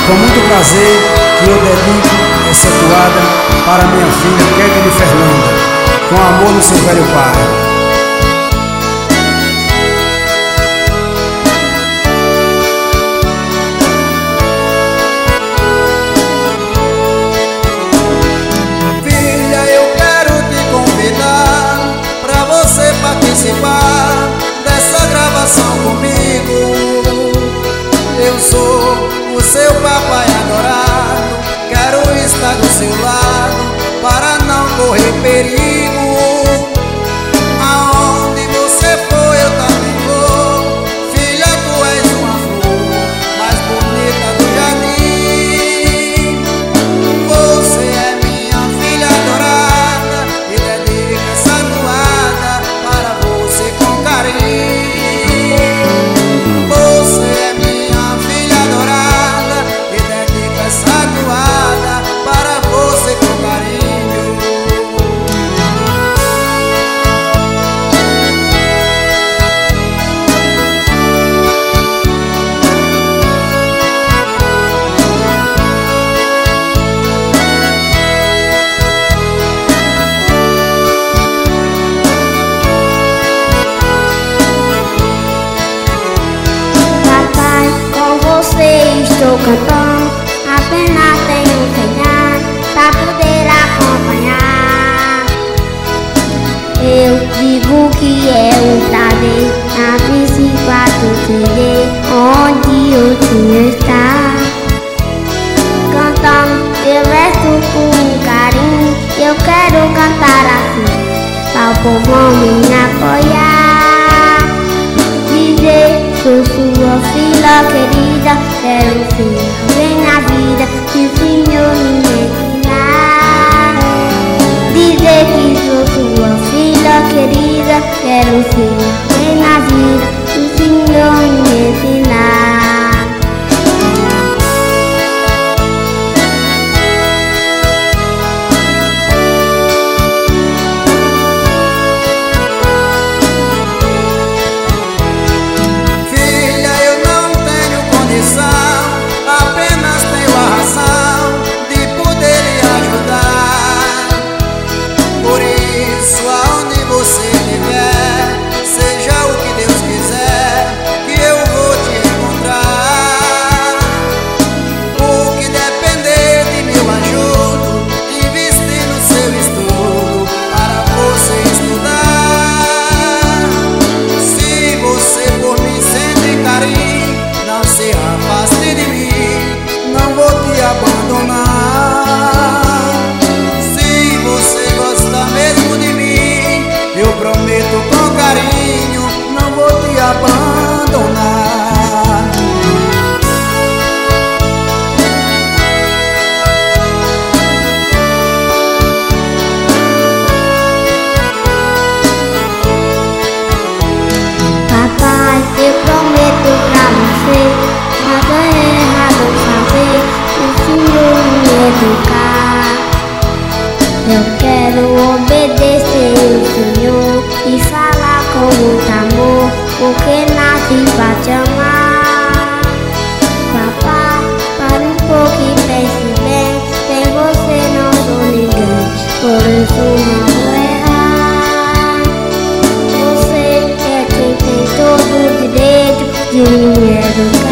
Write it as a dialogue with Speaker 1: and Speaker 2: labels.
Speaker 1: com muito prazer que eu dedico essa toada para minha filha Kathleen Fernanda, com amor no seu velho pai.
Speaker 2: Participar dessa gravação comigo. Eu sou o seu papai adorado, quero estar do seu lado para não correr perigo. Aonde você for eu também vou, filha, tu és uma flor mais bonita do jardim. Você é minha filha adorada e dedico essa toada para você com carinho. Você é minha filha adorada e dedico essa toada para você com carinho.
Speaker 3: Estou cantando, apenas tenho treinar pra poder acompanhar. Eu digo que é um prazer na bicicleta CD, onde eu tinha estar. Cantando, eu resto com carinho, eu quero cantar assim, pra o povo me apoiar. Dizer, sou sua filha querida, quero ser bem na vida que o Senhor me ensinar. Dizer que sou sua filha querida, quero ser bem na vida que o Senhor me ensinar.
Speaker 2: Apenas tenho a razão de poder lhe ajudar. Por isso, aonde você estiver, seja o que Deus quiser, que eu vou te encontrar. O que depender de meu ajudo, investir no seu estudo para você estudar. Se você por mim sente carinho, não se afaste de mim, não vou te abandonar. Se você gosta mesmo de mim, eu prometo com carinho, não vou te abandonar.
Speaker 3: Papai, eu prometo pra você, nada é errado fazer, o Senhor me educar. Eu quero obedecer o Senhor e falar com muito amor, porque nasci pra te amar. Papai, para um pouco e pense bem, sem você não sou ninguém, por isso não vou errar. Você é quem tem todo o direito de me educar.